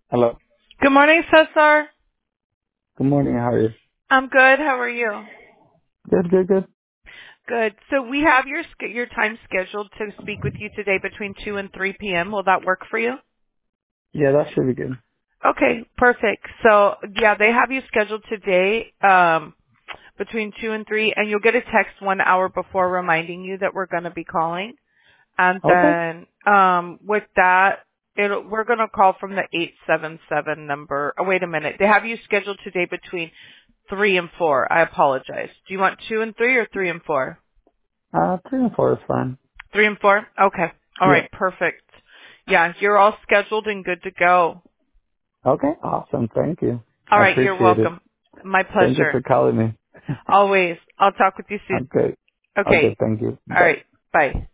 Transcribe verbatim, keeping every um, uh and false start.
Hello. Good morning, Cesar. Good morning. How are you? I'm good. How are you? Good, good, good. Good. So we have your sch- your time scheduled to speak with you today between two and three p.m. Will that work for you? Yeah, that should be good. Okay, perfect. So yeah, they have you scheduled today um, between two and three, and you'll get a text one hour before reminding you that we're going to be calling. And Okay. then um, with that, it'll, we're going to call from the eight seven seven number. Oh, wait a minute. They have you scheduled today between three and four. I apologize. Do you want two and three or three and four? Uh, three and four is fine. Three and four? Okay. All Yeah. right. Perfect. Yeah, you're all scheduled and good to go. Okay. Awesome. Thank you. All I right. You're appreciate it. welcome. My Thank you for pleasure. calling me. Always. I'll talk with you soon. I'm good. Okay. Okay. Thank you. All Bye. right. Bye.